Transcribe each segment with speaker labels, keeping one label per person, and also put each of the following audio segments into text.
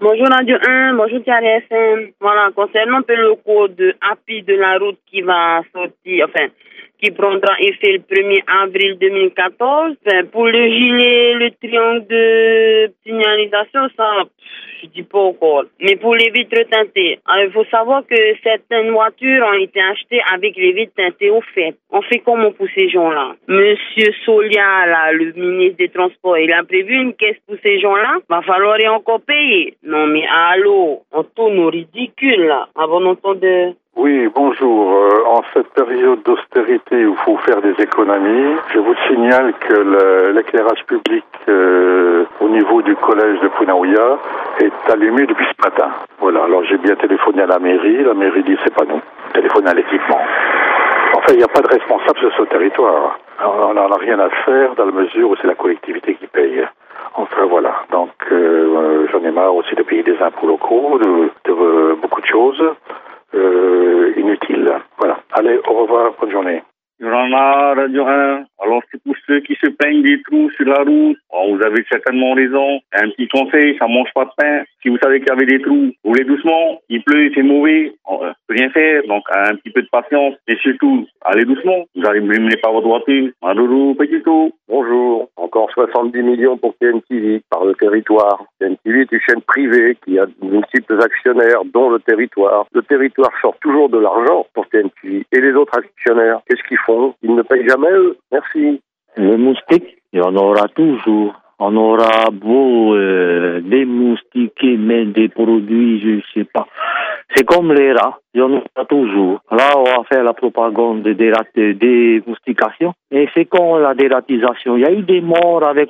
Speaker 1: Bonjour Radio 1, bonjour Thierry FM. Voilà, concernant un peu le code API de la route qui va sortir, qui prendra effet le 1er avril 2014, pour le gilet, le triangle de signalisation, ça, je dis pas encore. Mais pour les vitres teintées, il faut savoir que certaines voitures ont été achetées avec les vitres teintées au fait. On fait comment pour ces gens-là? Monsieur Solia, là, le ministre des Transports, il a prévu une caisse pour ces gens-là? Va falloir y encore payer. Non mais allô, on tourne au ridicule là, avant d'entendre...
Speaker 2: Oui, bonjour. En cette période d'austérité où il faut faire des économies, je vous signale que l'éclairage public au niveau du collège de Punaouia est allumé depuis ce matin. Voilà, alors j'ai bien téléphoné à la mairie dit c'est pas nous. Téléphoné à l'équipement. Enfin, il n'y a pas de responsable sur ce territoire. Alors, on n'en a rien à faire dans la mesure où c'est la collectivité qui paye. Enfin voilà, donc j'en ai marre aussi de payer des impôts locaux, de beaucoup de choses. Inutile. Voilà. Allez, au revoir, bonne journée.
Speaker 3: Yorana, Radio 1. Alors, c'est pour ceux qui se plaignent des trous sur la route. Alors, vous avez certainement raison. Un petit conseil, ça mange pas de pain. Si vous savez qu'il y avait des trous, roulez doucement. Il pleut, c'est mauvais. On peut rien faire. Donc, un petit peu de patience. Et surtout, allez doucement. Vous n'allez pas votre voiture. Madoudou, Petito.
Speaker 4: Bonjour. Encore 70 millions pour TNTV par le territoire. TNTV est une chaîne privée qui a de multiples actionnaires, dont le territoire. Le territoire sort toujours de l'argent pour TNTV. Et les autres actionnaires, qu'est-ce qu'ils font? Ils ne payent jamais eux. Merci.
Speaker 5: Le moustique, il y en aura toujours. On aura beau démoustiquer, mais des produits, je sais pas. C'est comme les rats, il y en aura toujours. Là, on va faire la propagande de démoustication. Et c'est comme la dératisation. Il y a eu des morts avec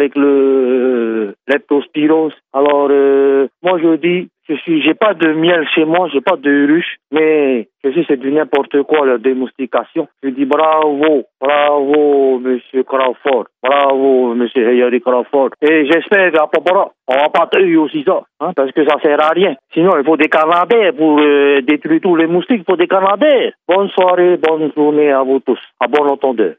Speaker 5: le leptospirose. Alors, moi je dis, j'ai pas de miel chez moi, j'ai pas de ruche, mais je sais c'est du n'importe quoi la démoustication. Je dis bravo, monsieur Crawford, bravo, monsieur Harry Crawford. Et j'espère qu'à Popora, on va pas tuer aussi ça, parce que ça sert à rien. Sinon, il faut des Canadiens pour détruire tous les moustiques, il faut des Canadiens. Bonne soirée, bonne journée à vous tous, à bon entendeur.